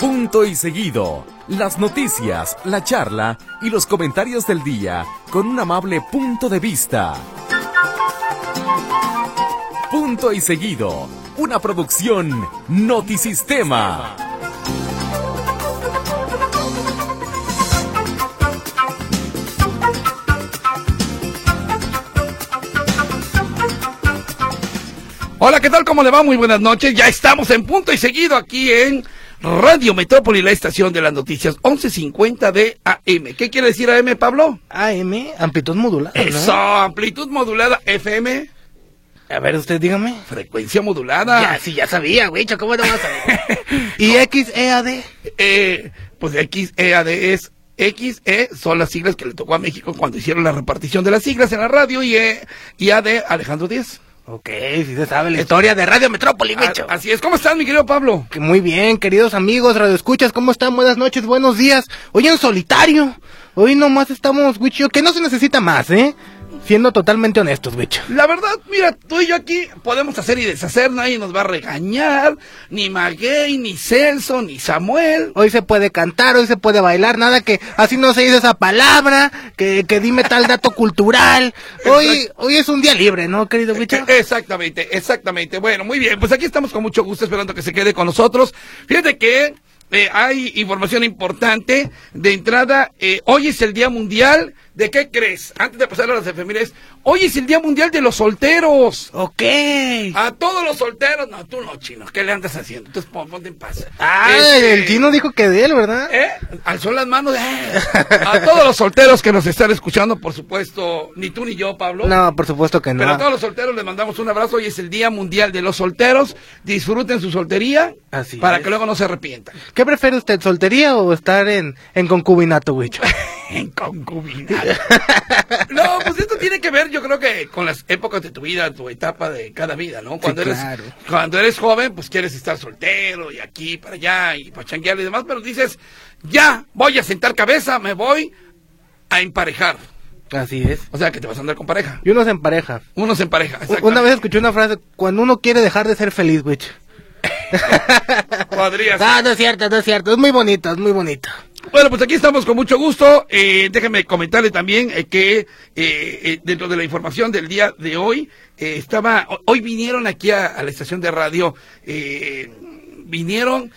Punto y seguido. Las noticias, la charla y los comentarios del día con un amable punto de vista. Punto y seguido. Una producción Notisistema. Hola, ¿qué tal? ¿Cómo le va? Muy buenas noches. Ya estamos en Punto y Seguido aquí en Radio Metrópoli, la estación de las noticias, 11:50 de AM. ¿Qué quiere decir AM, Pablo? AM, amplitud modulada, ¿no? Eso, amplitud modulada. FM. A ver, usted dígame. Frecuencia modulada. Ya, sí, ya sabía, güey, ¿cómo no vas a saber? ¿Y XEAD? Pues XEAD es... XE son las siglas que le tocó a México cuando hicieron la repartición de las siglas en la radio, y AD, Alejandro Díaz. Ok, sí se sabe la historia de Radio Metrópoli, bicho. Así es. ¿Cómo estás, mi querido Pablo? Muy bien, queridos amigos, radioescuchas, ¿cómo están? Buenas noches, buenos días. Hoy en solitario. Hoy nomás estamos, Wicho, que no se necesita más, siendo totalmente honestos, Wicho. La verdad, mira, tú y yo aquí podemos hacer y deshacer, nadie nos va a regañar, ni Maguey, ni Celso, ni Samuel. Hoy se puede cantar, hoy se puede bailar, nada que así no se dice esa palabra, que dime tal dato cultural. Hoy es un día libre, ¿no, querido Wicho? Exactamente. Bueno, muy bien, pues aquí estamos con mucho gusto, esperando que se quede con nosotros. Fíjate que hay información importante. De entrada, hoy es el Día Mundial. ¿De qué crees? Antes de pasar a las efemérides, hoy es el Día Mundial de los Solteros. Ok. A todos los solteros. No, tú no, chino. ¿Qué le andas haciendo? Entonces ponte en paz. El chino dijo que de él, ¿verdad? Alzó las manos. A todos los solteros que nos están escuchando, por supuesto, ni tú ni yo, Pablo. No, por supuesto que no. Pero a todos los solteros les mandamos un abrazo. Hoy es el Día Mundial de los Solteros. Disfruten su soltería. Así para es. que luego no se arrepientan. ¿Qué prefiere usted, soltería o estar en concubinato, Wicho? En concubinato. No, pues esto tiene que ver, yo creo que con las épocas de tu vida, tu etapa de cada vida, ¿no? Cuando cuando eres joven, pues quieres estar soltero y aquí para allá y para changuear y demás, pero dices, ya voy a sentar cabeza, me voy a emparejar. Así es. O sea, que te vas a andar con pareja. Y uno se empareja. Una vez escuché una frase, cuando uno quiere dejar de ser feliz, Wicho. Podría ser. No es cierto, es muy bonito. Bueno, pues aquí estamos con mucho gusto. Déjenme comentarle también que dentro de la información del día de hoy, hoy vinieron aquí a la estación de radio, vinieron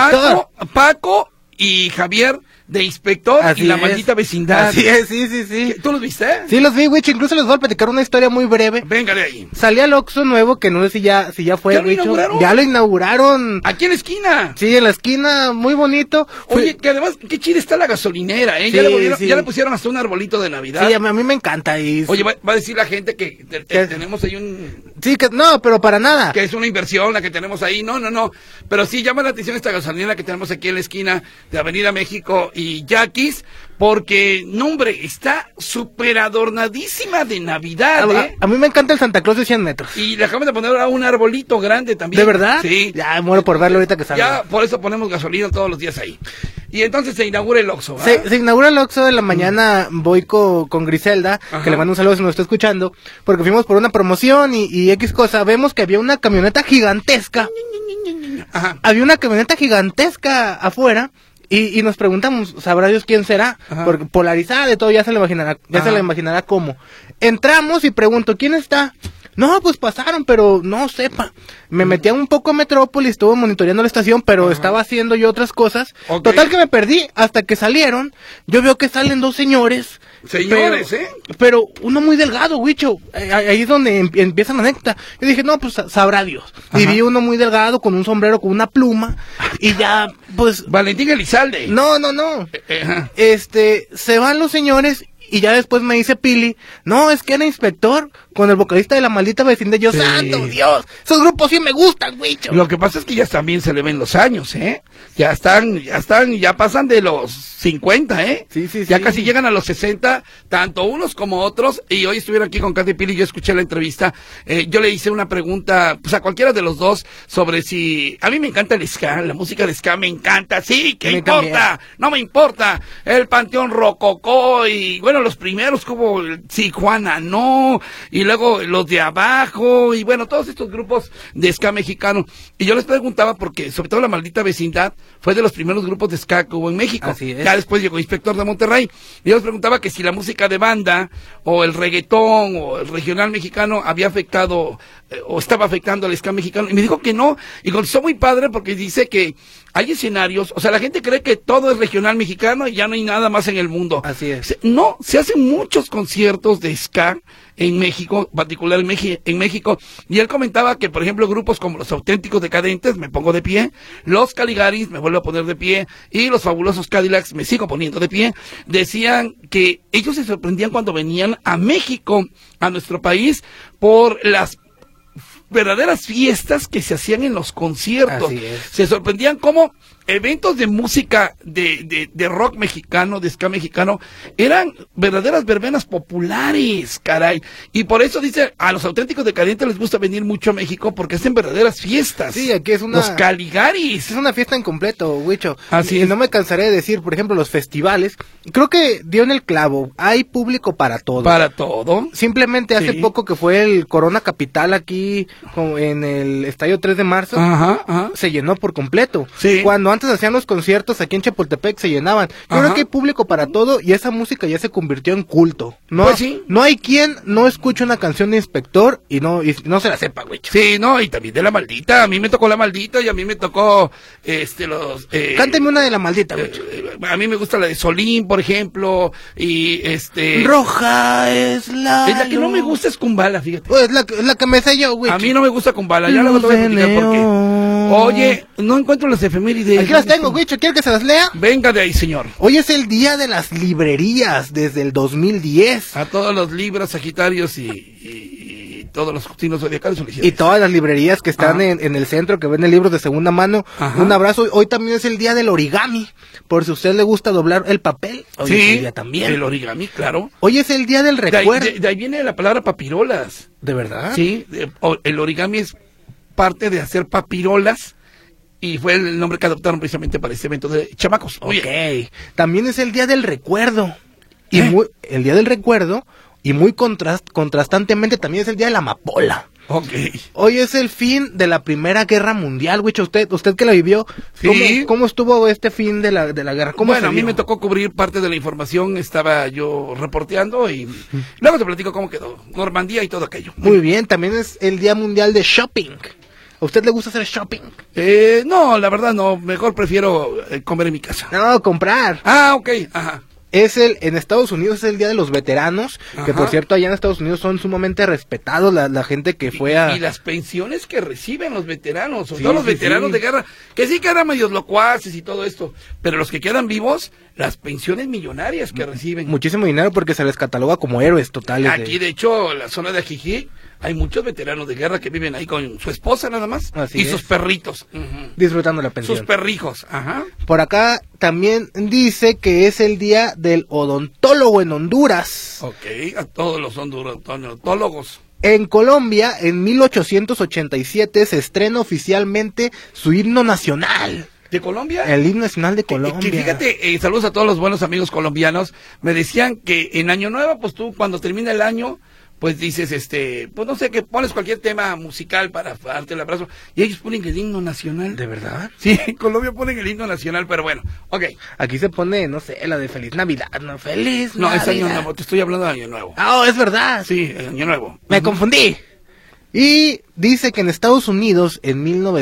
Paco y Javier de Inspector. Así y la maldita vecindad. Así es, sí. ¿Tú los viste? Sí, los vi, Wicho. Incluso les voy a platicar una historia muy breve. Véngale ahí. Salí al Oxxo nuevo, que no sé si ya fue, ¿Ya lo inauguraron? Ya lo inauguraron. ¿Aquí en la esquina? Sí, en la esquina, muy bonito. Oye, que además, qué chida está la gasolinera, ¿eh? Sí, ya le pusieron hasta un arbolito de Navidad. Sí, a mí me encanta. Oye, va a decir la gente que tenemos ahí un... Sí, que no, pero para nada. Que es una inversión la que tenemos ahí. No. Pero sí llama la atención esta gasolinera que tenemos aquí en la esquina de Avenida México y Yaquis, porque, no hombre, está súper adornadísima de Navidad, A mí me encanta el Santa Claus de 100 metros. Y le acabamos de poner ahora un arbolito grande también. ¿De verdad? Sí. Ya muero por verlo ahorita que salga. Ya, por eso ponemos gasolina todos los días ahí. Y entonces se inaugura el Oxxo, se inaugura el Oxxo. De la mañana voy con Griselda, Ajá. Que le mando un saludo si nos está escuchando, porque fuimos por una promoción y X cosa. Vemos que había una camioneta gigantesca. Ajá. Había una camioneta gigantesca afuera. Y nos preguntamos, ¿sabrá Dios quién será? Ajá. Porque polarizada de todo, ya se le imaginará cómo. Entramos y pregunto, ¿quién está? No, pues pasaron, pero no sepa. Me metí un poco a Metrópolis, estuve monitoreando la estación, pero estaba haciendo yo otras cosas. Okay. Total que me perdí, hasta que salieron, yo veo que salen dos señores. Pero uno muy delgado, Wicho. Ahí es donde empieza la anécdota. Yo dije, no, pues sabrá Dios. Ajá. Y vi uno muy delgado, con un sombrero, con una pluma, y ya, pues... Valentín Elizalde. No. Ajá. Se van los señores y ya después me dice Pili, no, es que era Inspector con el vocalista de la maldita vecindad. Yo, sí. ¡Santo Dios! Esos grupos sí me gustan, Wicho. Lo que pasa es que ya también se le ven los años, ya pasan de los 50, Sí. Ya casi llegan a los 60, tanto unos como otros. Y hoy estuvieron aquí con Katy Pili, yo escuché la entrevista. Yo le hice una pregunta, pues a cualquiera de los dos, sobre si... A mí me encanta el ska, la música de ska me encanta. Sí, ¿qué importa? No me importa. El Panteón Rococó y, bueno, bueno, los primeros como sí, Juana No, y luego los de Abajo, y bueno, todos estos grupos de ska mexicano. Y yo les preguntaba porque, sobre todo La Maldita Vecindad, fue de los primeros grupos de ska que hubo en México. Así es. Ya después llegó Inspector de Monterrey. Y yo les preguntaba que si la música de banda, o el reggaetón, o el regional mexicano había afectado, o estaba afectando al ska mexicano. Y me dijo que no, y contestó muy padre porque dice que hay escenarios, o sea, la gente cree que todo es regional mexicano y ya no hay nada más en el mundo. Así es. No, se hacen muchos conciertos de ska en México, particular en México, y él comentaba que, por ejemplo, grupos como Los Auténticos Decadentes, me pongo de pie, Los Caligaris, me vuelvo a poner de pie, y Los Fabulosos Cadillacs, me sigo poniendo de pie, decían que ellos se sorprendían cuando venían a México, a nuestro país, por las verdaderas fiestas que se hacían en los conciertos. Así es. Se sorprendían cómo eventos de música de rock mexicano, de ska mexicano, eran verdaderas verbenas populares, caray. Y por eso dice, a Los Auténticos Decadentes les gusta venir mucho a México porque hacen verdaderas fiestas. Sí, aquí es una... Los Caligaris. Es una fiesta en completo, Huicho. Así y es. no me cansaré de decir, por ejemplo, los festivales. Creo que dio en el clavo. Hay público para todo. Para todo. Simplemente hace Sí. poco que fue el Corona Capital aquí en el Estadio 3 de marzo. Ajá, ajá. Se llenó por completo. Sí. Cuando antes hacían los conciertos aquí en Chapultepec se llenaban. Yo Ajá. creo que hay público para todo y esa música ya se convirtió en culto. No, Pues sí. no hay quien no escuche una canción de Inspector y no se la sepa, güey. Sí, no, y también de La Maldita. A mí me tocó La Maldita y a mí me tocó, los... Cánteme una de La Maldita, güey. A mí me gusta la de Solín, por ejemplo, y Roja es la... que no me gusta es Kumbala, fíjate. Pues es la que me sé yo, güey. A mí no me gusta Kumbala, ya luego te voy a platicar por qué. Oye, no encuentro las efemérides. Aquí las tengo, güey. ¿Quiere que se las lea? Venga de ahí, señor. Hoy es el día de las librerías desde el 2010. A todos los libros, Sagitarios y todos los signos zodiacales. Y todas las librerías que están en el centro, que venden libros de segunda mano. Ajá. Un abrazo. Hoy también es el día del origami. Por si a usted le gusta doblar el papel. Hoy es el día también. el origami, claro. Hoy es el día del recuerdo. De ahí viene la palabra papirolas. ¿De verdad? Sí, el origami es parte de hacer papirolas y fue el nombre que adoptaron precisamente para este evento de chamacos. Oye. Ok. También es el día del recuerdo. Y el día del recuerdo, y muy contrastantemente también es el día de la amapola. Ok. Hoy es el fin de la Primera Guerra Mundial, güey. Usted que la vivió, Sí. ¿cómo estuvo este fin de la guerra? Bueno, a mí me tocó cubrir parte de la información, estaba yo reporteando y luego te platico cómo quedó Normandía y todo aquello. Muy bien, también es el Día Mundial de Shopping. ¿A usted le gusta hacer shopping? No, la verdad no, mejor prefiero comer en mi casa. No, comprar. Ah, ok, ajá. En Estados Unidos es el Día de los Veteranos, que Ajá. por cierto allá en Estados Unidos son sumamente respetados la gente que fue a... Y las pensiones que reciben los veteranos, sobre Sí, todo los sí, veteranos sí. de guerra, que sí quedan medios locuaces y todo esto, pero los que quedan vivos, las pensiones millonarias que reciben. Muchísimo dinero porque se les cataloga como héroes totales. Aquí, de hecho, en la zona de Ajijic, hay muchos veteranos de guerra que viven ahí con su esposa nada más Así y es. sus perritos. Ujú. Disfrutando la pensión. Sus perrijos, ajá. Por acá también dice que es el Día del Odontólogo en Honduras. Ok, a todos los odontólogos. En Colombia, en 1887, se estrena oficialmente su himno nacional. ¿De Colombia? El himno nacional de Colombia. Que fíjate, saludos a todos los buenos amigos colombianos. Me decían que en Año Nuevo, pues tú cuando termina el año, pues dices, pues no sé, que pones cualquier tema musical para darte el abrazo. Y ellos ponen el himno nacional. ¿De verdad? Sí, en Colombia ponen el himno nacional, pero bueno, ok. Aquí se pone, no sé, la de Feliz Navidad, ¿no? Feliz No, Navidad. es Año Nuevo, te estoy hablando de Año Nuevo. Ah, es verdad. Sí, Año Nuevo. Me confundí. Y dice que en Estados Unidos, en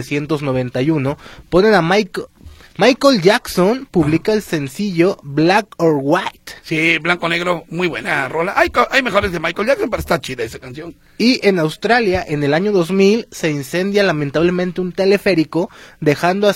1991, ponen a Michael Jackson, publica el sencillo Black or White. Sí, Blanco Negro, muy buena rola. Hay mejores de Michael Jackson, pero está chida esa canción. Y en Australia, en el año 2000, se incendia lamentablemente un teleférico, dejando a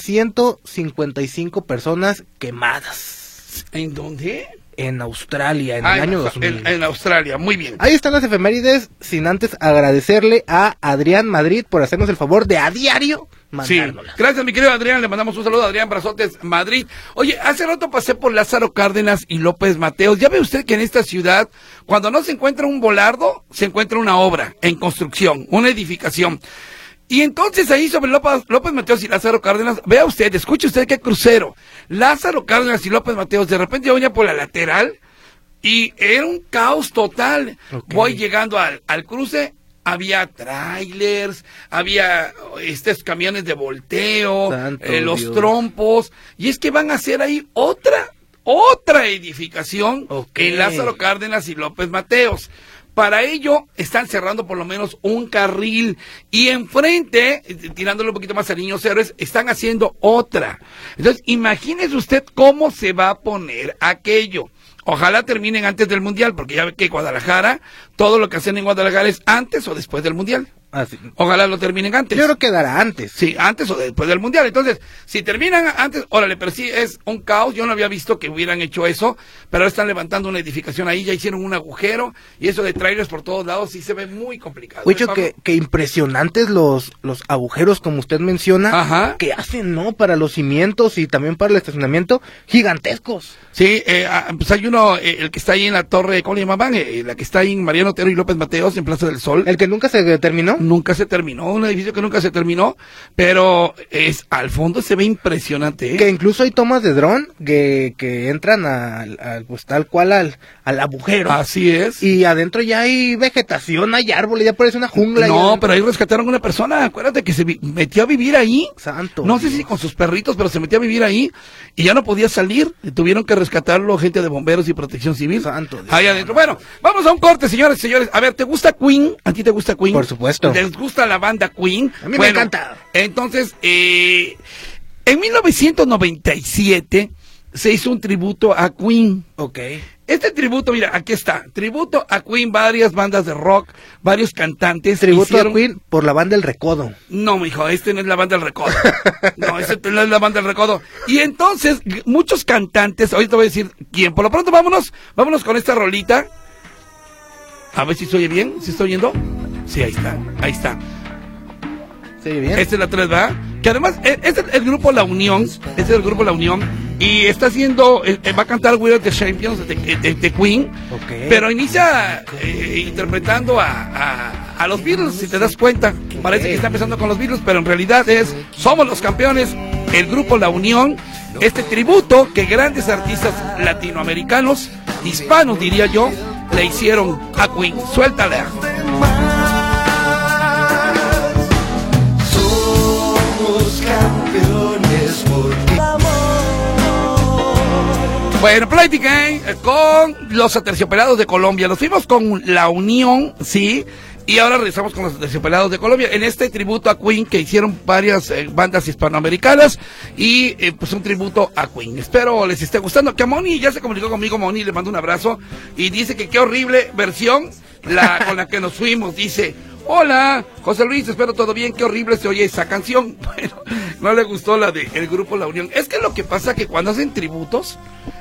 155 personas quemadas. ¿En dónde? En Australia, en el año 2000. En Australia, muy bien. Ahí están las efemérides, sin antes agradecerle a Adrián Madrid por hacernos el favor de a diario Sí, mandárnoslas. gracias mi querido Adrián, le mandamos un saludo a Adrián Brazotes, Madrid. Oye, hace rato pasé por Lázaro Cárdenas y López Mateos. Ya ve usted que en esta ciudad, cuando no se encuentra un volardo, se encuentra una obra en construcción, una edificación. Y entonces ahí sobre López Mateos y Lázaro Cárdenas, vea usted, escuche usted qué crucero. Lázaro Cárdenas y López Mateos, de repente yo venía por la lateral Y era un caos total. Okay. Voy llegando al cruce, había trailers, había estos camiones de volteo, los Dios. Trompos, y es que van a hacer ahí otra edificación en Lázaro Cárdenas y López Mateos. Para ello están cerrando por lo menos un carril y enfrente, tirándole un poquito más a Niños Héroes, están haciendo otra. Entonces, imagínese usted cómo se va a poner aquello. Ojalá terminen antes del Mundial, porque ya ve que Guadalajara, todo lo que hacen en Guadalajara es antes o después del Mundial. Así. Ojalá lo terminen antes. Yo creo que dará antes. Sí, antes o después del Mundial. Entonces, si terminan antes, órale, pero sí es un caos. Yo no había visto que hubieran hecho eso, pero ahora están levantando una edificación ahí, ya hicieron un agujero, y eso de trailers por todos lados sí se ve muy complicado. Huicho, que impresionantes los agujeros, como usted menciona, Ajá. que hacen, ¿no? Para los cimientos y también para el estacionamiento, gigantescos. Sí, pues hay uno, el que está ahí en la torre, ¿cómo le llamaban? La que está ahí en Mariano Otero y López Mateos, en Plaza del Sol. El que nunca se terminó. Nunca se terminó, un edificio que nunca se terminó, pero al fondo se ve impresionante, ¿eh? Que incluso hay tomas de dron que entran pues tal cual al agujero. Así es. Y adentro ya hay vegetación, hay árboles, ya parece una jungla. No, ya. pero ahí rescataron a una persona, acuérdate que se metió a vivir ahí. Santo. No sé si con sus perritos, pero se metió a vivir ahí y ya no podía salir. Tuvieron que rescatarlo gente de bomberos y protección civil. Santo Dios. Ahí adentro. Bueno, vamos a un corte, señores y señores. A ver, ¿te gusta Queen? ¿A ti te gusta Queen? Por supuesto. ¿Les gusta la banda Queen? A mí me encanta. Entonces, en 1997 se hizo un tributo a Queen. Ok. Este tributo, mira, aquí está. Tributo a Queen, varias bandas de rock, varios cantantes. Tributo a Queen por la banda El Recodo. No, mijo, este no es la banda del Recodo. No, este no es la banda del Recodo. Y entonces, muchos cantantes, ahorita voy a decir quién. Por lo pronto, vámonos con esta rolita. A ver si se oye bien, ¿se está oyendo? Sí, ahí está. ¿Se oye bien? Esta es la 3, ¿verdad? Que además, es el grupo La Unión, y está haciendo, va a cantar We Are the Champions de Queen, Ok. pero inicia interpretando a los Beatles, si te das cuenta. Parece que está empezando con los Beatles, pero en realidad Somos los Campeones, el grupo La Unión, este tributo que grandes artistas latinoamericanos, hispanos diría yo, le hicieron a Queen. Suéltala. Campeones porque Bueno, plática con los Aterciopelados de Colombia. Nos fuimos con La Unión, sí, y ahora regresamos con los Aterciopelados de Colombia en este tributo a Queen que hicieron varias bandas hispanoamericanas y pues un tributo a Queen. Espero les esté gustando. Que Moni ya se comunicó conmigo, Moni, le mando un abrazo y dice que qué horrible versión con la que nos fuimos. Dice: hola, José Luis, espero todo bien, qué horrible se oye esa canción. Bueno, no le gustó la de el grupo La Unión. Es que lo que pasa que cuando hacen tributos,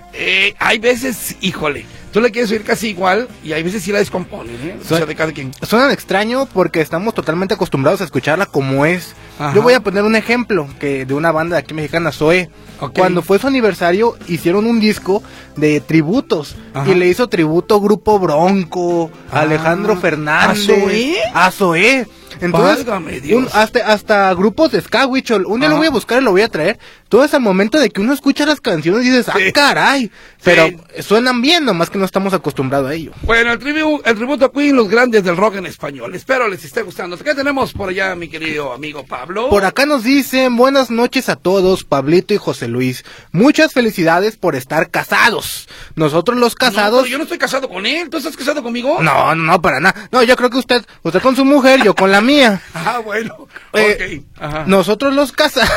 hay veces, híjole, tú le quieres oír casi igual y hay veces sí la descomponen, O sea, de cada quien. Suenan extraño porque estamos totalmente acostumbrados a escucharla como es. Ajá. Yo voy a poner un ejemplo de una banda de aquí mexicana, Zoé. Ok. Cuando fue su aniversario hicieron un disco de tributos. Ajá. Y le hizo tributo Grupo Bronco, Alejandro Fernández. ¿A Zoé? A Zoé. Entonces, Válgame Dios. hasta grupos de ska, Huicho. Un día Ajá. lo voy a buscar y lo voy a traer. Todo es al momento de que uno escucha las canciones y dices, Sí. ¡ah, caray! Pero Sí. suenan bien, nomás que no estamos acostumbrados a ello. Bueno, el tributo a Queen, los grandes del rock en español. Espero les esté gustando. ¿Qué tenemos por allá, mi querido amigo Pablo? Por acá nos dicen, buenas noches a todos, Pablito y José Luis. Muchas felicidades por estar casados. Nosotros los No, casados... pero yo no estoy casado con él. ¿Tú estás casado conmigo? No, para nada. No, yo creo que usted con su mujer, yo con la mía. Ah, bueno. Eh, Ok. Ajá. Nosotros los casados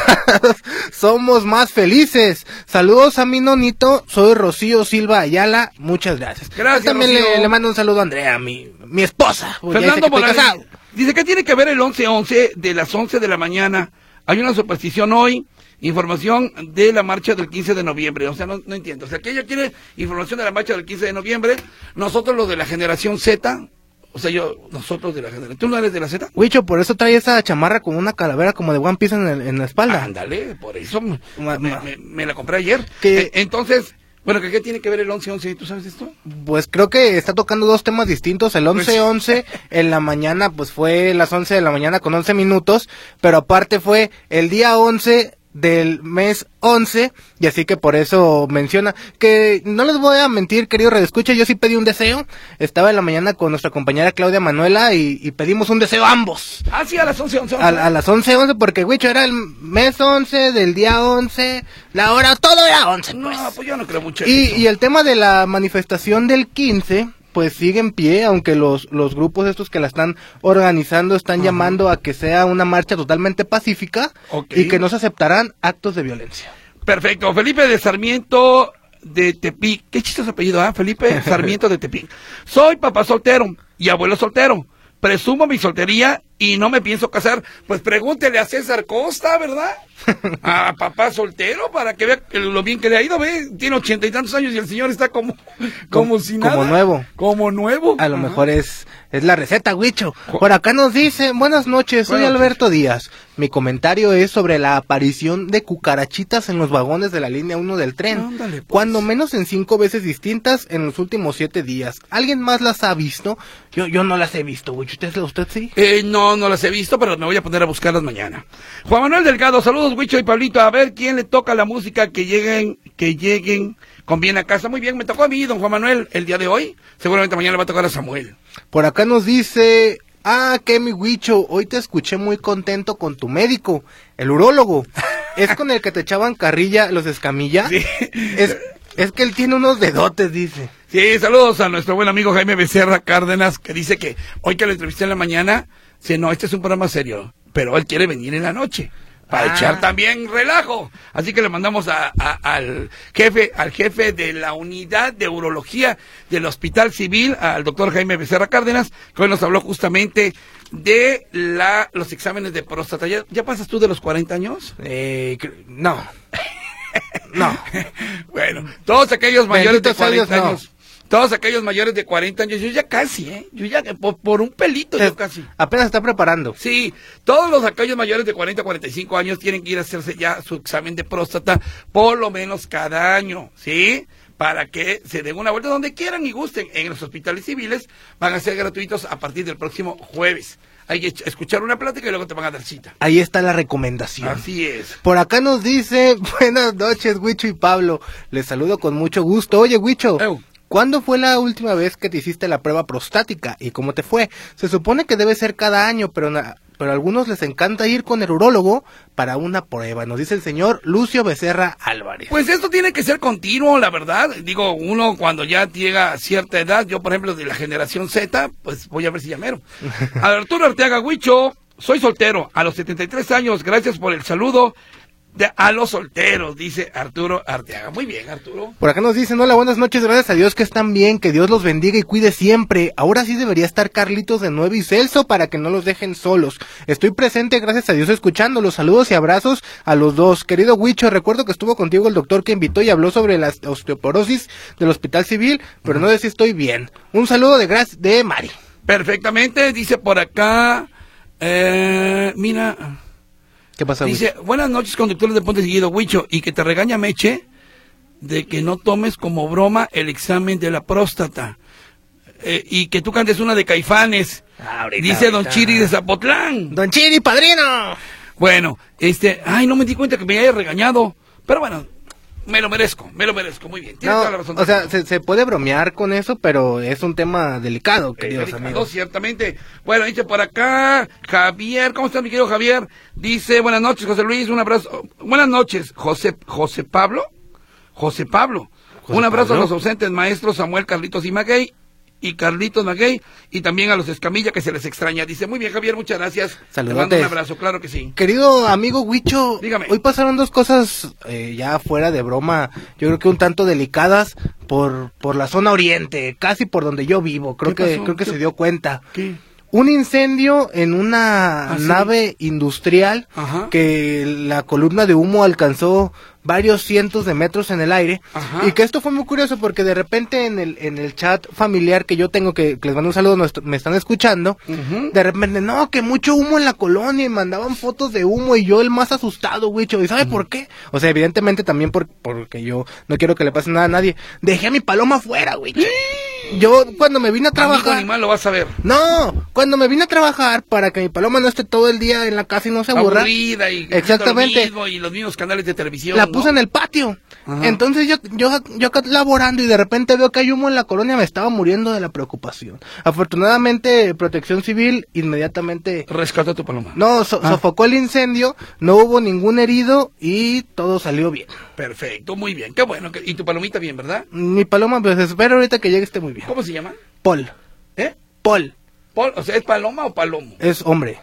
somos más felices. Saludos a mi nonito, soy Rocío Silva Ayala, muchas gracias. Gracias, También Rocío. le mando un saludo a Andrea, mi esposa. porque ya dice Fernando que estoy Morales casado. dice que tiene que ver el 11-11 de las 11 de la mañana. Hay una superstición hoy, información de la marcha del 15 de noviembre. O sea, no entiendo. O sea, que ella quiere información de la marcha del 15 de noviembre. Nosotros los de la generación Z, o sea, nosotros de la generación. ¿Tú no eres de la Z? Huicho, por eso trae esa chamarra con una calavera como de One Piece en la espalda. Ándale, por eso Ma- me la compré ayer. ¿Qué? Entonces, bueno, ¿qué tiene que ver el 11-11? ¿Tú sabes esto? Pues creo que está tocando dos temas distintos. El 11-11 en la mañana, pues fue las 11 de la mañana con 11 minutos. Pero aparte fue el día 11 del mes 11, y así que por eso menciona que no les voy a mentir, querido redescucha, yo sí pedí un deseo. Estaba en la mañana con nuestra compañera Claudia Manuela y pedimos un deseo ambos. Ah, sí, a las 11:11. A las 11:11, porque Huicho era el mes 11, del día 11, la hora, todo era 11, pues. No, pues yo no creo mucho. Y el tema de la manifestación del 15, pues sigue en pie, aunque los grupos estos que la están organizando están llamando a que sea una marcha totalmente pacífica, y que no se aceptarán actos de violencia. Perfecto. Felipe de Sarmiento de Tepic. Qué chistoso apellido, ¿ah? Felipe Sarmiento de Tepic. Soy papá soltero y abuelo soltero. Presumo mi soltería y no me pienso casar. Pues pregúntele a César Costa, ¿verdad? A papá soltero, para que vea lo bien que le ha ido, ve, tiene 80 y tantos años y el señor está como si nada. Como nuevo. Como nuevo. A lo mejor es la receta, Huicho. Por acá nos dice, buenas noches, soy Alberto Díaz. Mi comentario es sobre la aparición de cucarachitas en los vagones de la línea 1 del tren. Ándale, pues. Cuando menos en 5 veces distintas en los últimos 7 días. ¿Alguien más las ha visto? Yo no las he visto, Huicho. ¿Usted sí? No las he visto, pero me voy a poner a buscarlas mañana. Juan Manuel Delgado, saludos, Huicho y Pablito. A ver quién le toca la música que lleguen con bien a casa. Muy bien, me tocó a mí, don Juan Manuel, el día de hoy. Seguramente mañana le va a tocar a Samuel. Por acá nos dice, que mi Huicho, hoy te escuché muy contento con tu médico, el urólogo. ¿Es con el que te echaban carrilla los Escamilla? Sí. Es que él tiene unos dedotes, dice. Sí, saludos a nuestro buen amigo Jaime Becerra Cárdenas, que dice que hoy que lo entrevisté en la mañana, dice, no, este es un programa serio, pero él quiere venir en la noche para echar también relajo. Así que le mandamos al jefe de la unidad de urología del Hospital Civil, al doctor Jaime Becerra Cárdenas, que hoy nos habló justamente de los exámenes de próstata. ¿Ya pasas tú de los 40 años? No. No. Bueno, todos aquellos mayores de 40 años. No. Todos aquellos mayores de 40 años, yo ya casi, yo ya por un pelito, yo casi. Apenas está preparando. Sí, todos aquellos mayores de 40 a 45 años tienen que ir a hacerse ya su examen de próstata por lo menos cada año, ¿sí? Para que se den una vuelta donde quieran y gusten. En los hospitales civiles van a ser gratuitos a partir del próximo jueves. Hay que escuchar una plática y luego te van a dar cita. Ahí está la recomendación. Así es. Por acá nos dice, buenas noches, Huicho y Pablo. Les saludo con mucho gusto. Oye, Huicho, ¿cuándo fue la última vez que te hiciste la prueba prostática y cómo te fue? Se supone que debe ser cada año, pero a algunos les encanta ir con el urólogo para una prueba, nos dice el señor Lucio Becerra Álvarez. Pues esto tiene que ser continuo, la verdad. Digo, uno cuando ya llega a cierta edad, yo por ejemplo de la generación Z, pues voy a ver si llamero. Arturo Arteaga, Huicho, soy soltero, a los 73 años, gracias por el saludo. A los solteros, dice Arturo Arteaga. Muy bien, Arturo. Por acá nos dicen, hola, buenas noches, gracias a Dios que están bien, que Dios los bendiga y cuide siempre. Ahora sí debería estar Carlitos de Nuevo y Celso para que no los dejen solos. Estoy presente, gracias a Dios, escuchándolos. Saludos y abrazos a los dos. Querido Huicho, recuerdo que estuvo contigo el doctor que invitó y habló sobre la osteoporosis del Hospital Civil, pero no sé si estoy bien. Un saludo de Mari. Perfectamente, dice por acá, mira... ¿Qué pasa, dice, Huicho? buenas noches, conductores de Ponte Seguido, Huicho, y que te regaña Meche de que no tomes como broma el examen de la próstata. Y que tú cantes una de Caifanes. Dice Don Chiri de Zapotlán. Don Chiri, padrino. Bueno, no me di cuenta que me haya regañado. Pero bueno, me lo merezco, muy bien. Tienes toda la razón. O sea, se puede bromear con eso, pero es un tema delicado, queridos amigos. Ciertamente. Bueno, dice por acá, Javier, ¿cómo estás, mi querido Javier? Dice, buenas noches, José Luis, un abrazo. Buenas noches, José Pablo. Un abrazo a los ausentes maestros Samuel, Carlitos y Maguey. Y también a los Escamilla, que se les extraña. Dice, muy bien, Javier, muchas gracias. Saludos. Te mando un abrazo, claro que sí. Querido amigo Huicho, dígame. Hoy pasaron dos cosas, ya fuera de broma, yo creo que un tanto delicadas por la zona oriente, casi por donde yo vivo. Creo que se dio cuenta. ¿Qué? Un incendio en una nave industrial. Ajá. Que la columna de humo alcanzó varios cientos de metros en el aire. Ajá. Y que esto fue muy curioso porque de repente en el chat familiar que yo tengo, que les mando un saludo, me están escuchando, de repente, no, que mucho humo en la colonia, y mandaban fotos de humo, y yo el más asustado, Huicho, ¿y sabe por qué? O sea, evidentemente también porque yo no quiero que le pase nada a nadie. Dejé a mi paloma afuera, Huicho. Yo cuando me vine a trabajar... Amigo animal, lo vas a ver. No, cuando me vine a trabajar para que mi paloma no esté todo el día en la casa y no se aburra. Aburrida y exactamente. Lo mismo, y los mismos canales de televisión. La puse en el patio. Ajá. Entonces yo acá laborando y de repente veo que hay humo en la colonia, me estaba muriendo de la preocupación. Afortunadamente, Protección Civil inmediatamente... rescató a tu paloma. No, sofocó el incendio, no hubo ningún herido y todo salió bien. Perfecto, muy bien, qué bueno. Y tu palomita bien, ¿verdad? Mi paloma, pues espero ahorita que llegue esté muy bien. ¿Cómo se llama? Paul. ¿Eh? Paul. Paul, o sea, ¿es paloma o palomo? Es hombre.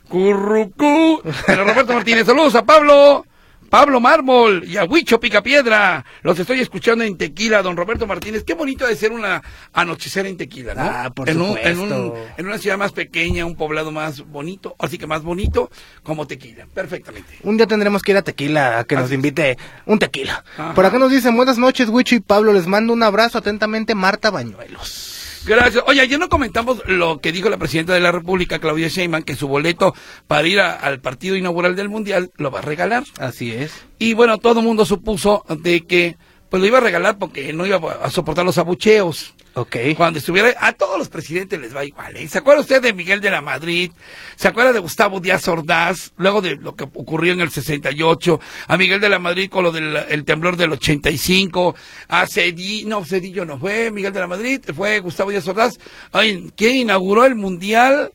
Currucú. Pero Roberto Martínez, saludos a Pablo Mármol y a Huicho Picapiedra. Los estoy escuchando en Tequila, don Roberto Martínez. Qué bonito de ser una anochecer en Tequila, ¿no? Por supuesto. En una ciudad más pequeña, un poblado más bonito, así que más bonito como Tequila. Perfectamente. Un día tendremos que ir a Tequila, a que nos invite un tequila. Ajá. Por acá nos dicen, buenas noches, Huicho y Pablo. Les mando un abrazo atentamente, Marta Bañuelos. Gracias. Oye, ayer no comentamos lo que dijo la presidenta de la República, Claudia Sheinbaum, que su boleto para ir al partido inaugural del Mundial lo va a regalar. Así es. Y bueno, todo el mundo supuso de que pues lo iba a regalar porque no iba a soportar los abucheos. Ok. Cuando estuviera, a todos los presidentes les va igual, ¿eh? ¿Se acuerda usted de Miguel de la Madrid? ¿Se acuerda de Gustavo Díaz Ordaz? Luego de lo que ocurrió en el 68, a Miguel de la Madrid con lo del el temblor del 85, a Cedillo no fue Miguel de la Madrid, fue Gustavo Díaz Ordaz. Ay, ¿quién inauguró el Mundial?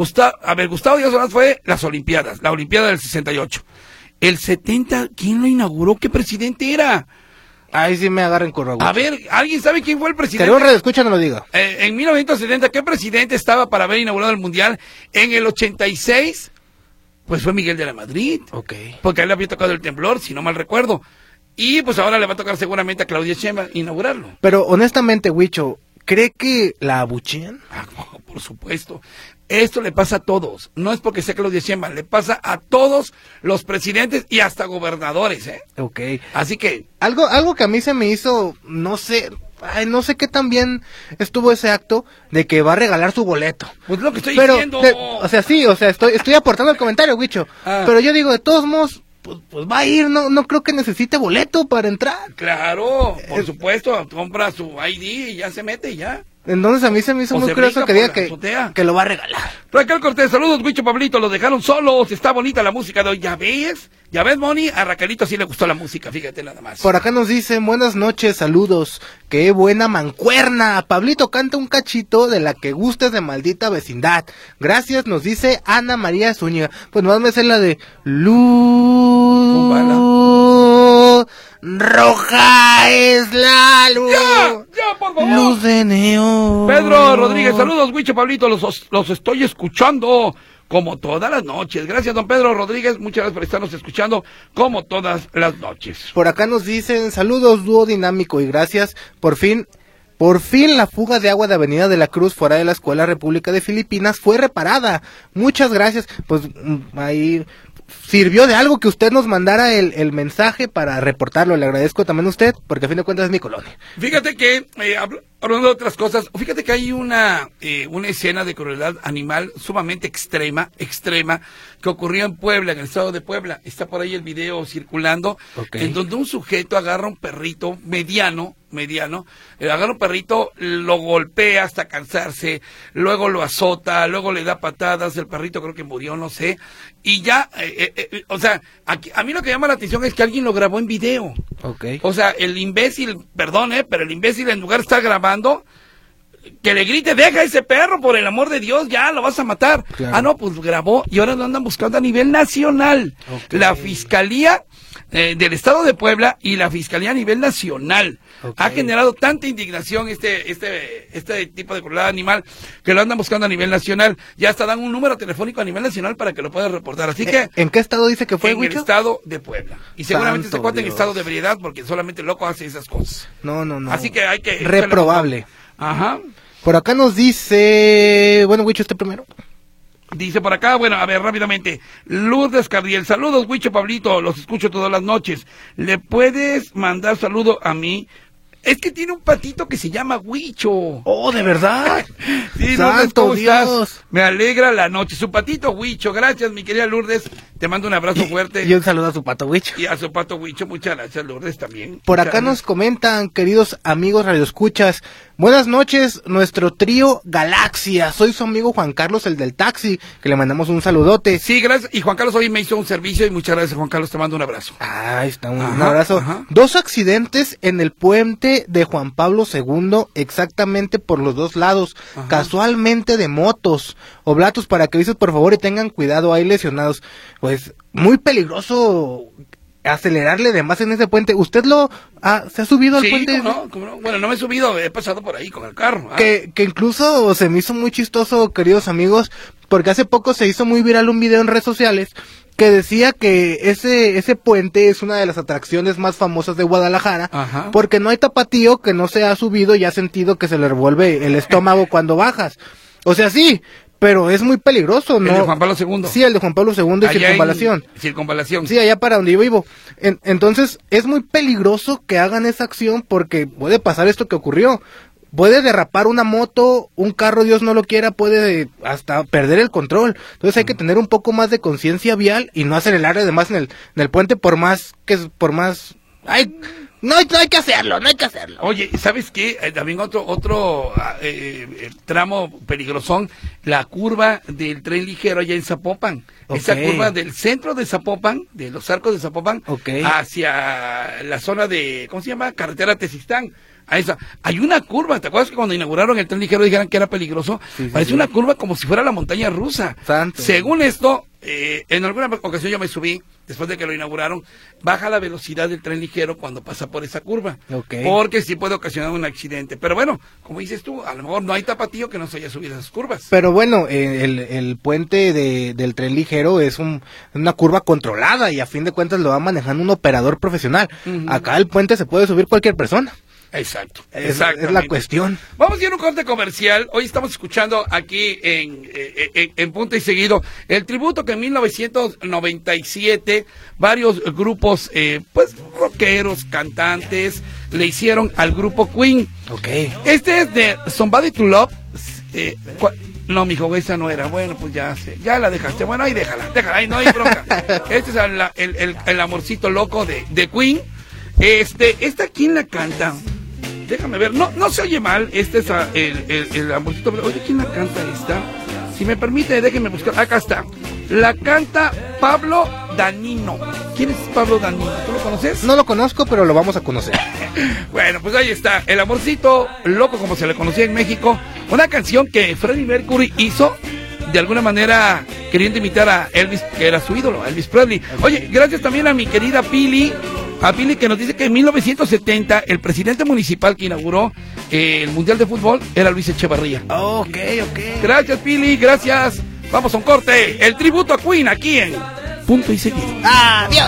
Gustavo Díaz Ordaz fue las Olimpiadas, la Olimpiada del 68. El 70, ¿quién lo inauguró? ¿Qué presidente era? Ahí sí me agarran corro. A ver, ¿alguien sabe quién fue el presidente? Que no escucha, no lo diga. En 1970, ¿qué presidente estaba para haber inaugurado el Mundial? En el 86, pues fue Miguel de la Madrid. Ok. Porque a él le había tocado el temblor, si no mal recuerdo. Y pues ahora le va a tocar seguramente a Claudia Sheinbaum inaugurarlo. Pero honestamente, Huicho, ¿cree que la abuchean? Ah, por supuesto. Esto le pasa a todos. No es porque sea Claudia Sheinbaum, le pasa a todos los presidentes y hasta gobernadores, ¿eh? Ok. Así que... Algo que a mí se me hizo, no sé qué tan bien estuvo ese acto de que va a regalar su boleto. Pues lo que estoy diciendo. Estoy aportando el comentario, Huicho. Pero yo digo, de todos modos, pues va a ir, no creo que necesite boleto para entrar. Claro, por supuesto, compra su ID y ya se mete y ya. Entonces a mí se me hizo muy curioso que diga que lo va a regalar. Raquel Cortés, saludos, Huicho, Pablito, los dejaron solos, está bonita la música de hoy, ¿ya ves, Moni? A Raquelito sí le gustó la música, fíjate nada más. Por acá nos dicen, buenas noches, saludos, qué buena mancuerna, Pablito canta un cachito de la que gustes de Maldita Vecindad. Gracias, nos dice Ana María Zúñiga. Pues nomás me sé la de Luz roja es la luz. Ya, por favor. Luz de neón. Pedro Rodríguez, saludos, Huicho, Pablito, los estoy escuchando como todas las noches. Gracias, don Pedro Rodríguez, muchas gracias por estarnos escuchando como todas las noches. Por acá nos dicen, saludos, dúo dinámico, y gracias, por fin la fuga de agua de Avenida de la Cruz fuera de la Escuela República de Filipinas fue reparada. Muchas gracias. Pues ahí sirvió de algo que usted nos mandara el mensaje para reportarlo. Le agradezco también a usted, porque a fin de cuentas es mi colonia. Fíjate que, hablando de otras cosas, fíjate que hay una escena de crueldad animal sumamente extrema, que ocurrió en Puebla, en el estado de Puebla. Está por ahí el video circulando, en donde un sujeto agarra un perrito mediano, agarra un perrito, lo golpea hasta cansarse, luego lo azota, luego le da patadas, el perrito creo que murió, no sé, y ya, o sea, a mí lo que llama la atención es que alguien lo grabó en video. O sea, el imbécil, perdón, pero el imbécil en lugar de estar grabando, que le grite, deja ese perro, por el amor de Dios, ya lo vas a matar. Claro. Ah, no, pues grabó y ahora lo andan buscando a nivel nacional. La Fiscalía del Estado de Puebla y la Fiscalía a nivel nacional. Ha generado tanta indignación este tipo de crueldad animal que lo andan buscando a nivel nacional. Ya hasta dan un número telefónico a nivel nacional para que lo puedas reportar. Así que... ¿En qué estado dice que fue, En Huicho? el Estado de Puebla. Y seguramente se cuenta en Dios. estado de ebriedad porque solamente el loco hace esas cosas. No. Así que hay que... Reprobable. Ajá. Por acá nos dice... Bueno, Huicho, usted primero. Dice por acá, bueno, a ver, rápidamente. Lourdes Cardiel, saludos, Huicho, Pablito, los escucho todas las noches. ¿Le puedes mandar saludo a mí? Es que tiene un patito que se llama Huicho. Oh, ¿de verdad? Sí, Lourdes, ¿cómo estás? Me alegra la noche. Su patito Huicho, gracias, mi querida Lourdes. Te mando un abrazo fuerte. Y un saludo a su pato Huicho. Y a su pato Huicho, muchas gracias, Lourdes, también. Por acá nos comentan, queridos amigos radioescuchas, buenas noches, nuestro trío Galaxia. Soy su amigo Juan Carlos, el del taxi, que le mandamos un saludote. Sí, gracias. Y Juan Carlos hoy me hizo un servicio y muchas gracias, Juan Carlos, te mando un abrazo. Ahí está, un abrazo. Ajá. 2 accidentes en el puente de Juan Pablo II, exactamente por los 2 lados, casualmente de motos. Oblatos, para que avises por favor y tengan cuidado, hay lesionados. Pues muy peligroso acelerarle de más en ese puente. ¿Usted se ha subido al puente? ¿Cómo no? Bueno, no me he subido, he pasado por ahí con el carro. Que incluso se me hizo muy chistoso, queridos amigos, porque hace poco se hizo muy viral un video en redes sociales que decía que ese puente es una de las atracciones más famosas de Guadalajara, porque no hay tapatío que no se ha subido y ha sentido que se le revuelve el estómago cuando bajas. O sea, sí, pero es muy peligroso, ¿no? ¿El de Juan Pablo II? Sí, el de Juan Pablo II y Circunvalación. Circunvalación. Sí, allá para donde yo vivo. Entonces, es muy peligroso que hagan esa acción porque puede pasar esto que ocurrió. Puede derrapar una moto, un carro, Dios no lo quiera, puede hasta perder el control. Entonces hay que tener un poco más de conciencia vial y no acelerar además en el puente no hay que hacerlo. Oye, ¿sabes qué? También otro tramo peligrosón, la curva del tren ligero allá en Zapopan. Esa curva del centro de Zapopan, de los arcos de Zapopan, hacia la zona de, ¿cómo se llama? Carretera Tezistán. A esa. Hay una curva, ¿te acuerdas que cuando inauguraron el tren ligero dijeron que era peligroso? Sí, parece una curva como si fuera la montaña rusa. Santo. Según esto, en alguna ocasión yo me subí, después de que lo inauguraron, baja la velocidad del tren ligero cuando pasa por esa curva. Porque sí puede ocasionar un accidente. Pero bueno, como dices tú, a lo mejor no hay tapatío que no se haya subido a esas curvas. Pero bueno, el puente del tren ligero es una curva controlada y a fin de cuentas lo va manejando un operador profesional. Acá el puente se puede subir cualquier persona. Exacto. Es la cuestión. Vamos a ir a un corte comercial. Hoy estamos escuchando aquí en Punto y Seguido el tributo que en 1997 varios grupos, pues rockeros, cantantes, le hicieron al grupo Queen. Este es de Somebody to Love. No, mijo, esa no era. Bueno, pues ya la dejaste. Bueno, ahí déjala, ahí no hay bronca. Este es el amorcito loco de Queen. ¿Esta quién la canta? Déjame ver, no se oye mal, este es el amorcito. Oye, ¿quién la canta esta? Si me permite, déjenme buscar, acá está. La canta Pablo Danino. ¿Quién es Pablo Danino? ¿Tú lo conoces? No lo conozco, pero lo vamos a conocer. Bueno, pues ahí está, el amorcito loco como se le conocía en México. Una canción que Freddie Mercury hizo de alguna manera queriendo imitar a Elvis, que era su ídolo, Elvis Presley. Oye, gracias también a mi querida Pili, que nos dice que en 1970 el presidente municipal que inauguró el Mundial de Fútbol era Luis Echevarría. Ok. Gracias, Pili, gracias. Vamos a un corte. El tributo a Queen aquí en Punto y Seguido. ¡Adiós!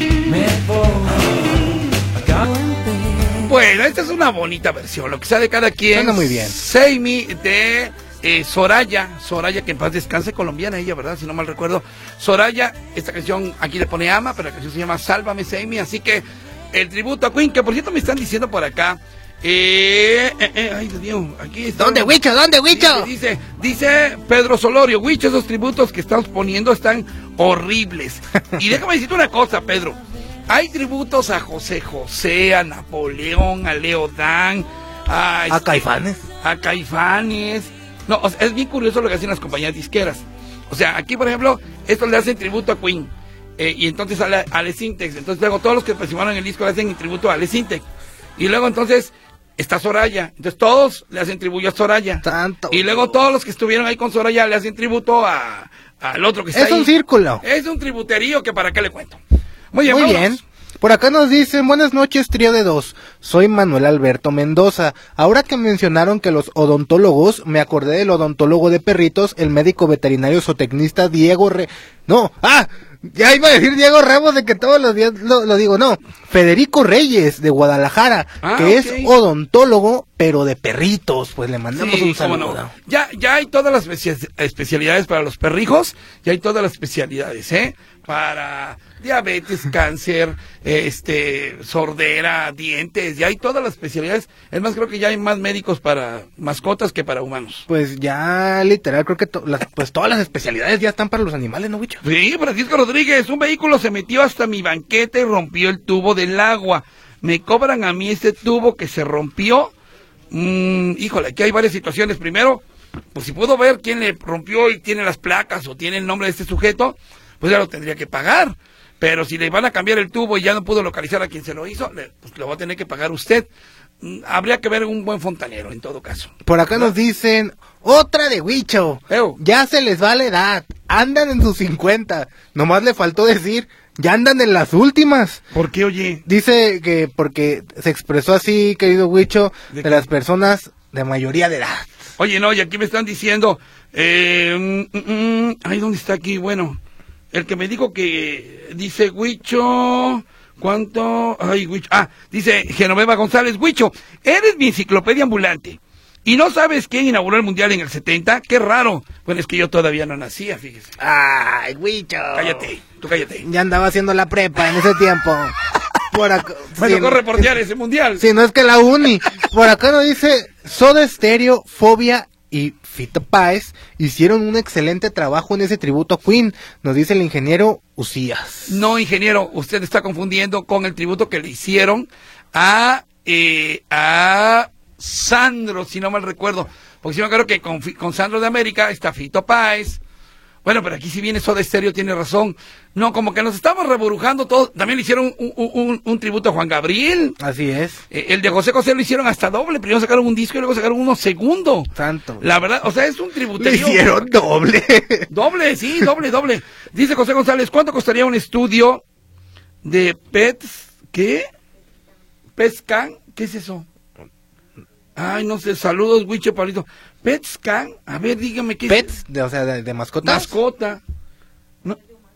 Bueno, esta es una bonita versión, lo que sea de cada quien. Suena muy bien. Say Me de Soraya, que en paz descanse, colombiana ella, ¿verdad? Si no mal recuerdo. Soraya, esta canción aquí le pone ama, pero la canción se llama Sálvame, Say Me, así que el tributo a Queen, que por cierto me están diciendo por acá, ay Dios mío, aquí está. ¿Dónde, Huicho? Dice Pedro Solorio, Huicho, esos tributos que estamos poniendo están horribles. Y déjame decirte una cosa, Pedro, hay tributos a José José, a Napoleón, a Leo Dan, a Caifanes. No, o sea, es bien curioso lo que hacen las compañías disqueras. O sea, aquí, por ejemplo, estos le hacen tributo a Queen. Y entonces a Alex Intec. Entonces luego todos los que participaron en el disco le hacen tributo a Alex Intec. Y luego entonces está Soraya. Entonces todos le hacen tributo a Soraya. Tanto. Y luego todos los que estuvieron ahí con Soraya le hacen tributo al otro que está ahí. Es un círculo. Es un tributerío que para qué le cuento. Muy bien. Por acá nos dicen, buenas noches, trío de dos. Soy Manuel Alberto Mendoza. Ahora que mencionaron que los odontólogos, me acordé del odontólogo de perritos, el médico veterinario zootecnista Diego ya iba a decir Diego Ramos, de que todos los días lo digo, no. Federico Reyes de Guadalajara, que es odontólogo, pero de perritos. Pues le mandamos un saludo. No. Ya hay todas las especialidades para los perrijos, ya hay todas las especialidades, para diabetes, cáncer, sordera, dientes, ya hay todas las especialidades. Es más, creo que ya hay más médicos para mascotas que para humanos. Pues ya literal creo que pues todas las especialidades ya están para los animales, ¿no, Huicho? Sí, Francisco Rodríguez, un vehículo se metió hasta mi banqueta y rompió el tubo del agua. Me cobran a mí ese tubo que se rompió. Híjole, aquí hay varias situaciones. Primero, pues si puedo ver quién le rompió y tiene las placas o tiene el nombre de este sujeto, pues ya lo tendría que pagar. Pero si le van a cambiar el tubo y ya no pudo localizar a quien se lo hizo, pues lo va a tener que pagar usted. Habría que ver un buen fontanero, en todo caso. Por acá nos dicen, otra de Huicho. Ya se les va la edad. Andan en sus 50. Nomás le faltó decir, ya andan en las últimas. ¿Por qué, oye? Dice que porque se expresó así, querido Huicho, de las personas de mayoría de edad. Oye, no, y aquí me están diciendo, ay, ¿dónde está aquí? Bueno, el que me dijo que dice Huicho, ¿cuánto? Ay, Huicho, dice Genoveva González, Huicho, eres mi enciclopedia ambulante. ¿Y no sabes quién inauguró el Mundial en el 70? ¡Qué raro! Bueno, es que yo todavía no nacía, fíjese. ¡Ay, Huicho! Cállate, tú cállate. Ya andaba haciendo la prepa en ese tiempo. Por acá, me tocó reportear ese Mundial. Si no es que la uni. Por acá nos dice Soda Stereo, Fobia y Fito Páez hicieron un excelente trabajo en ese tributo a Queen, nos dice el ingeniero Usías. No, ingeniero, usted está confundiendo con el tributo que le hicieron a Sandro, si no mal recuerdo, porque si me acuerdo que con Sandro de América está Fito Páez. Bueno, pero aquí si viene Soda Stereo tiene razón. No, como que nos estamos reburujando todos. También le hicieron un tributo a Juan Gabriel. Así es. El de José José lo hicieron hasta doble. Primero sacaron un disco y luego sacaron uno segundo. Santo. La verdad, o sea, es un tributerio. Le hicieron doble. Doble, sí, doble. Dice José González, ¿cuánto costaría un estudio de PETS? ¿Qué? ¿PETSCAN? ¿Qué es eso? Ay, no sé, saludos, Huicho, Pablito. ¿PETSCAN? A ver, dígame qué ¿Pets? O sea, de mascotas. Mascota. No.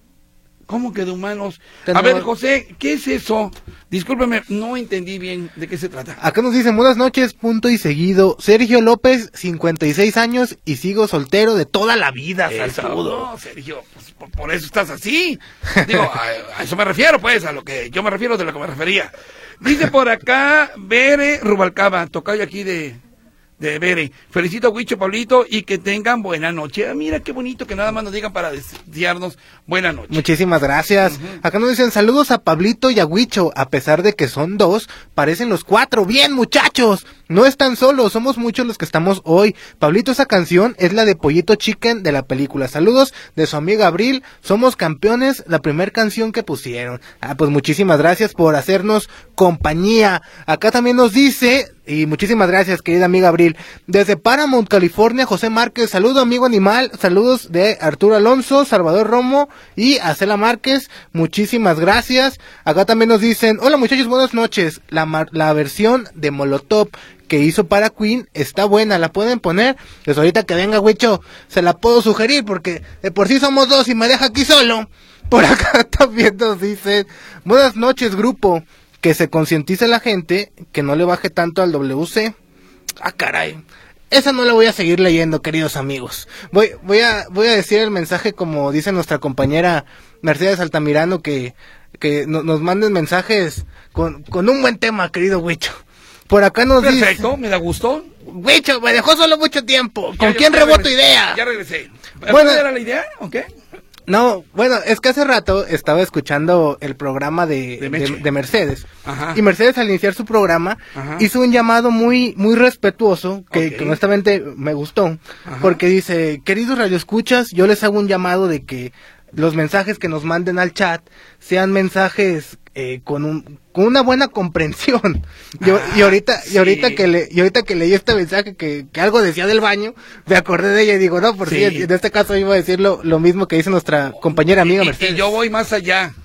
¿Cómo que de humanos? A ver, José, ¿qué es eso? Discúlpeme, no entendí bien de qué se trata. Acá nos dicen, buenas noches, punto y seguido. Sergio López, 56 años y sigo soltero de toda la vida. Saludo. No, Sergio, pues por eso estás así. Digo, a eso me refiero, pues, a lo que yo me refiero, de lo que me refería. Dice por acá, Bere Rubalcaba, tocayo aquí de Bere. Felicito a Huicho, Pablito, y que tengan buena noche. Mira qué bonito que nada más nos digan para desearnos buena noche. Muchísimas gracias. Acá nos dicen saludos a Pablito y a Huicho, a pesar de que son dos, parecen los cuatro. Bien, muchachos, no están solos, somos muchos los que estamos hoy. Pablito, esa canción es la de Pollito Chicken de la película. Saludos de su amiga Abril, somos campeones, la primer canción que pusieron. Pues muchísimas gracias por hacernos compañía. Acá también nos dice, y muchísimas gracias, querida amiga Abril, desde Paramount, California, José Márquez, saludo amigo animal, saludos de Arturo Alonso, Salvador Romo y Acela Márquez, muchísimas gracias. Acá también nos dicen, hola muchachos, buenas noches, la versión de Molotov que hizo para Queen está buena, ¿la pueden poner? Pues ahorita que venga Huicho, se la puedo sugerir, porque de por sí somos dos y me deja aquí solo. Por acá también nos dicen, buenas noches grupo, que se concientice la gente, que no le baje tanto al WC. Caray, esa no la voy a seguir leyendo, queridos amigos. Voy a decir el mensaje como dice nuestra compañera Mercedes Altamirano, que nos manden mensajes con un buen tema, querido Huicho. Por acá nos dice... Perfecto, me da gusto. Huicho, me dejó solo mucho tiempo. ¿Con quién reboto idea? Ya regresé. Bueno, ¿Era la idea o qué? No, bueno, es que hace rato estaba escuchando el programa de Mercedes. Ajá. Y Mercedes, al iniciar su programa, hizo un llamado muy respetuoso, que honestamente me gustó. Porque dice, queridos radioescuchas, yo les hago un llamado de que los mensajes que nos manden al chat sean mensajes con una buena comprensión. Y ahorita que leí este mensaje que algo decía del baño, me acordé de ella y digo, no, sí, en este caso iba a decir lo mismo que dice nuestra compañera amiga Mercedes. Y yo voy más allá.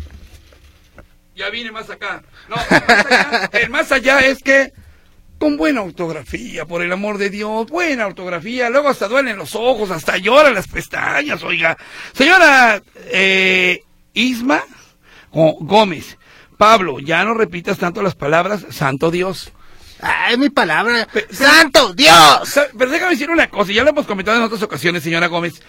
Ya vine más acá. No, más allá. El más allá es que con buena ortografía, por el amor de Dios, buena ortografía, luego hasta duelen los ojos, hasta lloran las pestañas, oiga. Señora Isma Gómez, Pablo, ya no repitas tanto las palabras, santo Dios. Es mi palabra. ¡Santo Dios! Pero déjame decir una cosa, ya lo hemos comentado en otras ocasiones, señora Gómez.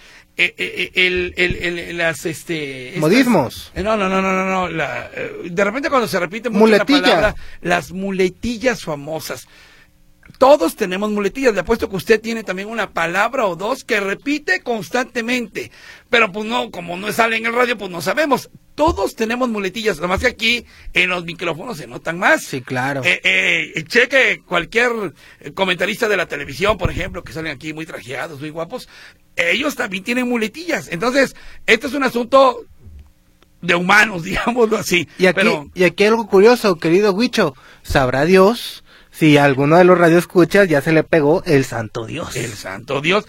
Modismos. No. De repente cuando se repite mucho Muletilla. la palabra, las muletillas famosas. Todos tenemos muletillas. Le apuesto que usted tiene también una palabra o dos que repite constantemente. Pero pues no, como no sale en el radio, pues no sabemos. Todos tenemos muletillas, nada más que aquí en los micrófonos se notan más. Sí, claro. Cheque cualquier comentarista de la televisión, por ejemplo, que salen aquí muy trajeados, muy guapos. Ellos también tienen muletillas. Entonces, este es un asunto de humanos, digámoslo así. Y aquí algo curioso, querido Huicho. ¿Sabrá Dios si a alguno de los radioescuchas ya se le pegó el santo Dios? El santo Dios.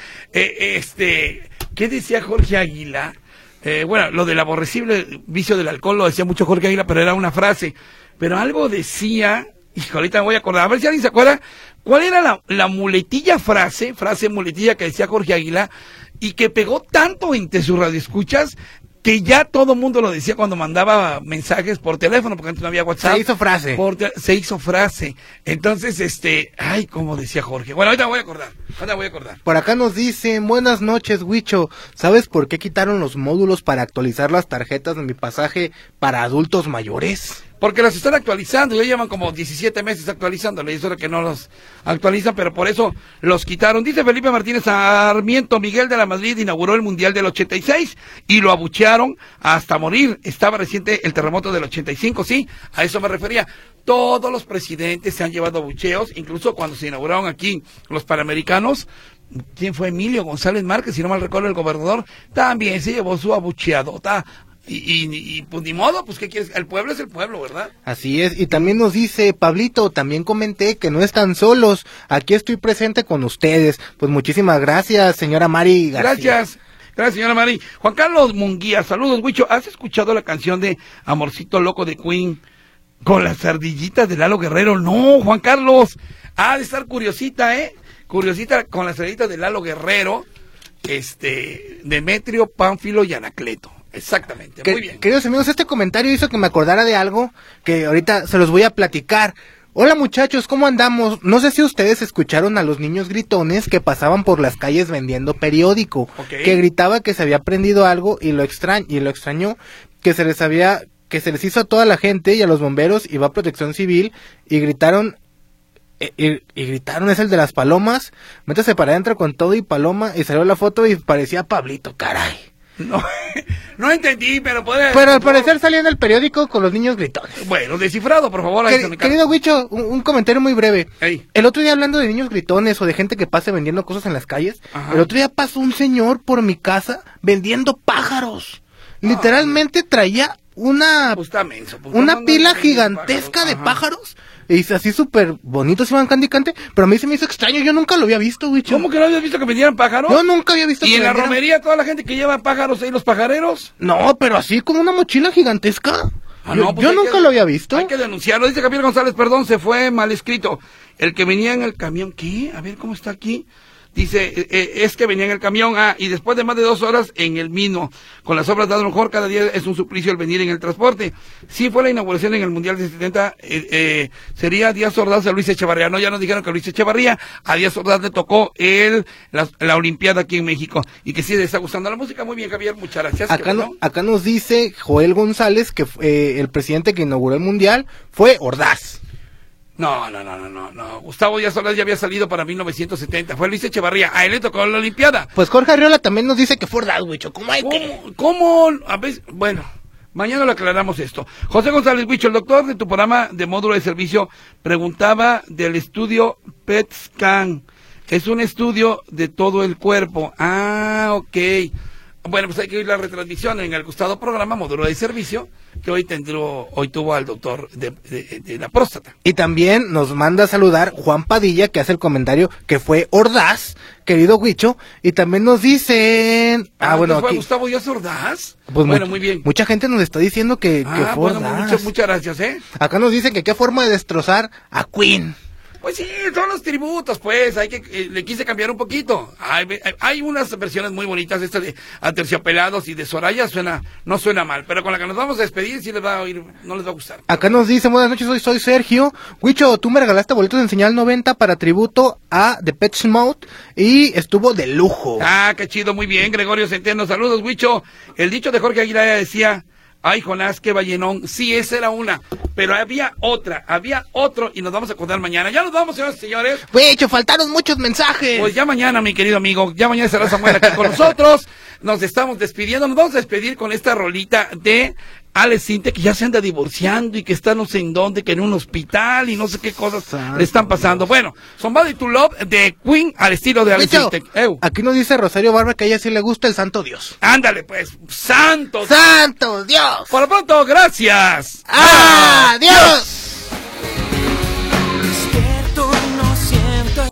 ¿Qué decía Jorge Águila? Bueno, lo del aborrecible vicio del alcohol lo decía mucho Jorge Águila, pero era una frase. Pero algo decía, hijo, ahorita me voy a acordar, a ver si alguien se acuerda, ¿cuál era la muletilla frase muletilla que decía Jorge Águila y que pegó tanto entre sus radioescuchas que ya todo mundo lo decía cuando mandaba mensajes por teléfono, porque antes no había WhatsApp. Se hizo frase. Se hizo frase. Entonces, como decía Jorge. Bueno, ahorita me voy a acordar. Por acá nos dicen, buenas noches, Huicho. ¿Sabes por qué quitaron los módulos para actualizar las tarjetas de mi pasaje para adultos mayores? Porque las están actualizando, ya llevan como 17 meses actualizándolo, y eso es que no los actualizan, pero por eso los quitaron. Dice Felipe Martínez Sarmiento, Miguel de la Madrid inauguró el Mundial del 86 y lo abuchearon hasta morir. Estaba reciente el terremoto del 85, sí, a eso me refería. Todos los presidentes se han llevado abucheos, incluso cuando se inauguraron aquí los Panamericanos. ¿Quién fue? Emilio González Márquez, si no mal recuerdo, el gobernador, también se llevó su abucheadota. Y pues ni modo, pues ¿qué quieres? El pueblo es el pueblo, ¿verdad? Así es, y también nos dice Pablito, también comenté que no están solos, aquí estoy presente con ustedes. Pues muchísimas gracias, señora Mari García. Gracias, señora Mari. Juan Carlos Munguía, saludos, Huicho. ¿Has escuchado la canción de Amorcito Loco de Queen con las ardillitas de Lalo Guerrero? No, Juan Carlos, ha de estar curiosita, curiosita con las ardillitas de Lalo Guerrero, Demetrio, Pánfilo y Anacleto. Exactamente, muy bien. Queridos amigos, este comentario hizo que me acordara de algo que ahorita se los voy a platicar. Hola muchachos, ¿cómo andamos? No sé si ustedes escucharon a los niños gritones que pasaban por las calles vendiendo periódico, que gritaba que se había prendido algo y lo extrañó, que se les hizo a toda la gente y a los bomberos y va a Protección Civil y gritaron, es el de las palomas, métase para adentro con todo y paloma, y salió la foto y parecía Pablito, caray. No entendí, pero puede... Pero al parecer salía en el periódico con los niños gritones. Bueno, descifrado, por favor. Querido Huicho, un comentario muy breve. Ey. El otro día, hablando de niños gritones o de gente que pase vendiendo cosas en las calles, el otro día pasó un señor por mi casa vendiendo pájaros. Literalmente traía una pila gigantesca de pájaros. Y así súper bonitos, iban candicante, pero a mí se me hizo extraño, yo nunca lo había visto, Huicho. ¿Cómo que no habías visto que vendieran pájaros? Yo nunca había visto. ¿Y en la romería toda la gente que lleva pájaros ahí, los pajareros? No, pero así como una mochila gigantesca. Yo nunca lo había visto. Hay que denunciarlo, dice Javier González, perdón, se fue mal escrito. El que venía en el camión, ¿qué? A ver, ¿cómo está aquí? Dice, es que venía en el camión, y después de más de 2 horas en el mismo. Con las obras de a lo mejor cada día es un suplicio el venir en el transporte. Sí fue la inauguración en el Mundial de 70, sería Díaz Ordaz a Luis Echevarría. No, ya nos dijeron que Luis Echevarría, a Díaz Ordaz le tocó la Olimpiada aquí en México. Y que sí le está gustando la música. Muy bien, Javier, muchas gracias. Acá nos dice Joel González que el presidente que inauguró el Mundial fue Ordaz. No. Gustavo Díaz Ordaz ya había salido para 1970. Fue Luis Echevarría. A él le tocó la Olimpiada. Pues Jorge Arriola también nos dice que fue Ordaz, Huicho. ¿Cómo? A veces, bueno, mañana lo aclaramos esto. José González Huicho, el doctor de tu programa de módulo de servicio, preguntaba del estudio PET Scan. Es un estudio de todo el cuerpo. Ok. Bueno, pues hay que oír la retransmisión en el gustado programa módulo de servicio que hoy tuvo al doctor de la próstata. Y también nos manda a saludar Juan Padilla, que hace el comentario que fue Ordaz, querido Huicho, y también nos dicen... bueno, ¿fue aquí Gustavo Díaz Ordaz? Pues bueno, muy bien. Mucha gente nos está diciendo que fue Ordaz. Muchas gracias, Acá nos dicen que qué forma de destrozar a Queen. Pues sí, son los tributos, pues, le quise cambiar un poquito. Hay unas versiones muy bonitas, esta de Aterciopelados y de Soraya no suena mal, pero con la que nos vamos a despedir sí les va a oír, no les va a gustar. Acá nos dice, buenas noches, soy Sergio. Huicho, tú me regalaste boletos en señal 90 para tributo a Depeche Mode y estuvo de lujo. Ah, qué chido, muy bien, Gregorio Centeno, saludos, Huicho. El dicho de Jorge Aguilar decía, ay, Jonás, qué ballenón. Sí, esa era una, pero había otro y nos vamos a contar mañana. Ya nos vamos, señores y señores. Huicho, faltaron muchos mensajes. Pues ya mañana, mi querido amigo, ya mañana estará Samuel aquí con nosotros. Nos estamos despidiendo, nos vamos a despedir con esta rolita de Alex Sintek, que ya se anda divorciando y que está no sé en dónde, que en un hospital y no sé qué cosas le están pasando. Bueno, Somebody to Love de Queen al estilo de Alex Sintek. Aquí nos dice Rosario Barba que a ella sí le gusta el Santo Dios. Ándale pues, ¡Santo Dios! Por lo pronto, gracias. ¡Adiós!